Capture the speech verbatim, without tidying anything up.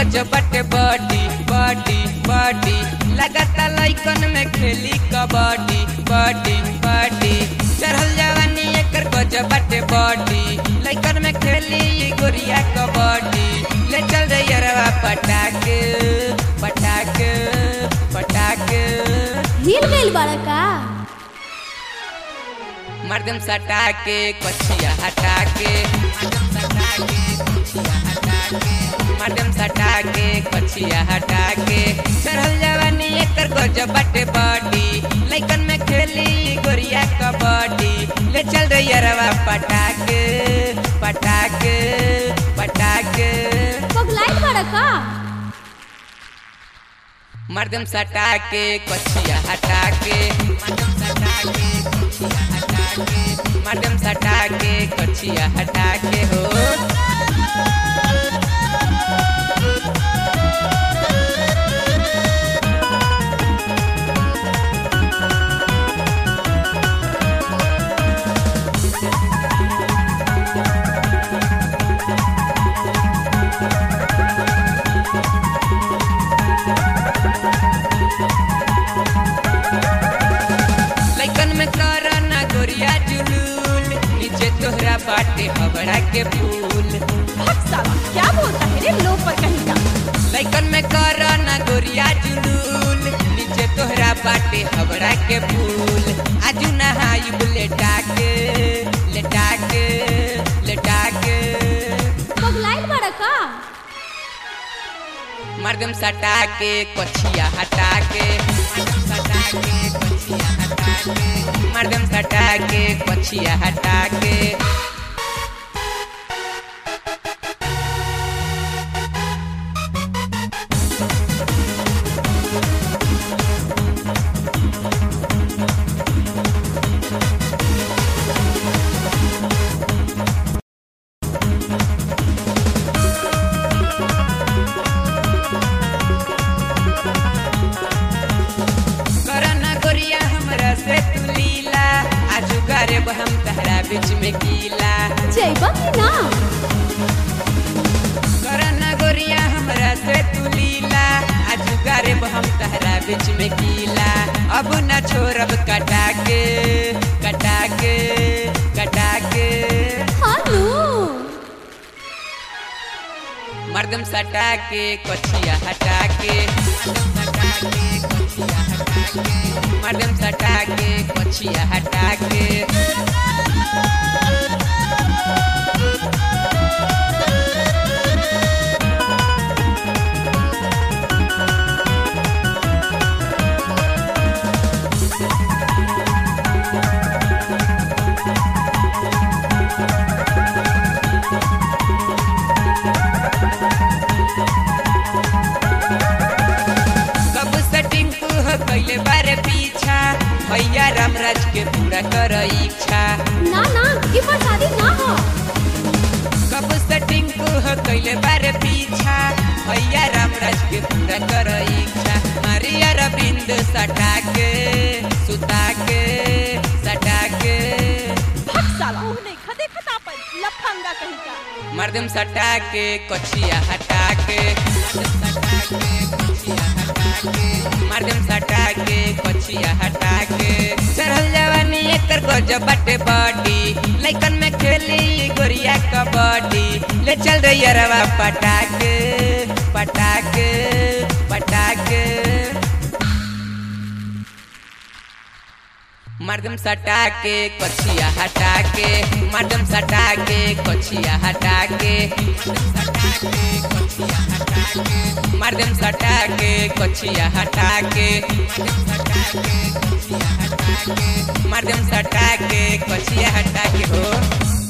गजब बटे body body body लगाता लइकन में खेली कबड्डी बॉडी बॉडी चढ़ल जवानी एकर गजब बटे बॉडी लइकन में खेली गोरिया कबड्डी ले चल रे यारवा पटाक पटाक पटाक हिल गइल बड़ा का मर्दम सटा के कछिया हटा के मर्दम सटा के कछिया हटा के चढ़ल जवानी एकर गजब बटे बॉडी लइकन में खेली गोरिया कबड्डी ले चल रे यारवा पटाक पटाक पटाक पगलाइल बड़ा का मर्दम सटा के कछिया हटा के मर्दम सटा के कछिया हटा के मर्दम सटा के कछिया हटा के हो तोहरा बाटे हबड़ा के फूल साला क्या बोलता है रे लो पर कहीं का लइकन में कर ना गोरिया जुलूल नीचे तोहरा बाटे हबड़ा के फूल आजू नहाई लेटा के लेटा के लेटा के पगलाइल बड़ा का मर्दम सटा के कछिया हटा के मर्दम सटा के कछिया हटा के मर्दम सटा के कछिया हटा के हम तहरा बीच में गीला जइबा कि ना करना गोरिया हमरा से तू लीला आज गारे हम तहरा बीच में गीला अब न छोड़ब कटा के कटा के कटा के हालू मर्दम सटा के कछिया हटा के मर्दम सटा के कछिया हटा के कैले बारे पीछा भैया रामराज के पूरा कर इच्छा ना ना ई पर शादी ना हो कब सेटिंग को कैले बारे पीछा भैया रामराज के पूरा कर इच्छा मारिया रविंद सटा के सुता के सटा के भग साला ओ नहीं खदे खता पर लफंगा कहीं का मर्दम सटा के कछिया हटा के मर्दम सटा के कछिया हटा के चढ़ल जवानी एकर गजब बटे बॉडी लइकन में खेली गोरिया कबड्डी ले चल रे यारवा पटाक पटाक पटाक मर्दम सटा के कछिया हटा के मर्दम सटा के कछिया हटा के मर्दम सटा के कछिया हटा के मर्दम सटा के कछिया हटा के हो।